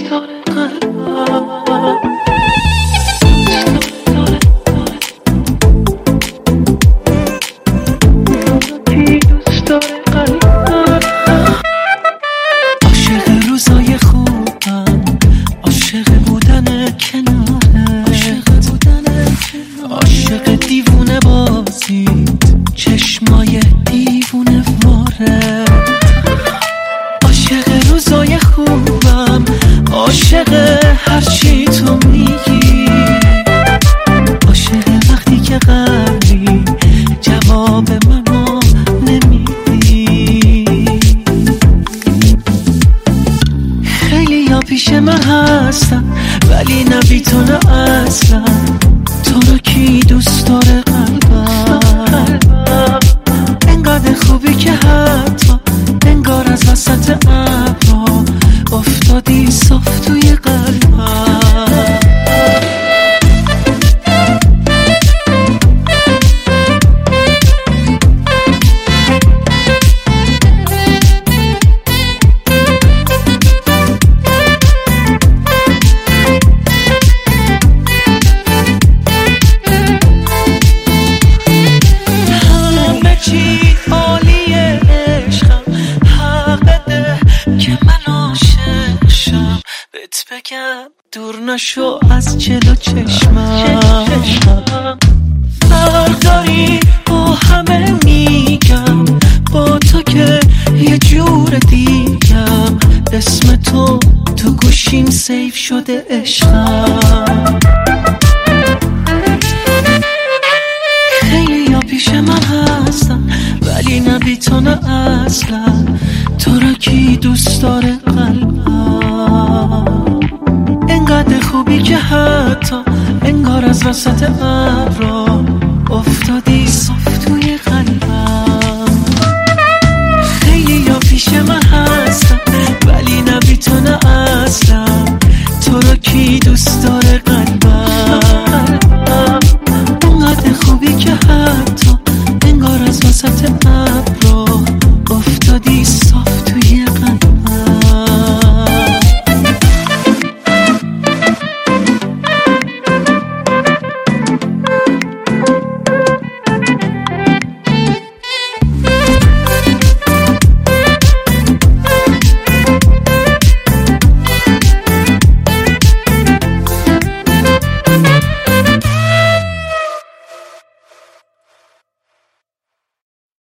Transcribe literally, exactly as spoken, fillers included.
داره قلبم. کی دوست داره قلبم. عاشق روزای خوبم، عاشق بودن کناره، عاشق بودن کناره، عاشق دیوونه بازی چشمای دیوونه واره. عاشق روزای خوبم، عاشق هرچی تو میگی، عاشق وقتی که قبلی جواب منو نمیدی. خیلی یا پیش من هستن ولی نبی تو نه اصلا. تو رو کی دوست داره قلبم. انقدر خوبی که حتی انگار از وسط ابرا افتادی صاف توی قلبم. همه چی عالیه عشقم، حقته که من عاشق شم. بهت بگم دور نشو از جلو چشمم. فرق داری با همه میگم، با تو که یه جور دیگم. اسم تو تو گوشیم سیف شده عشقم. خیلی یا پیش من هستن ولی نبی تو نه اصلا. تو را کی دوست داره قلبم. انقدر خوبی که حتی انگار از وسط ابرا افتادی صاف توی قلبم. خیلی یا پیش من هستن ولی نبی تو نه اصلا. تو را کی دوست داره قلبم. انقدر خوبی که حتی انگار از وسط ابرا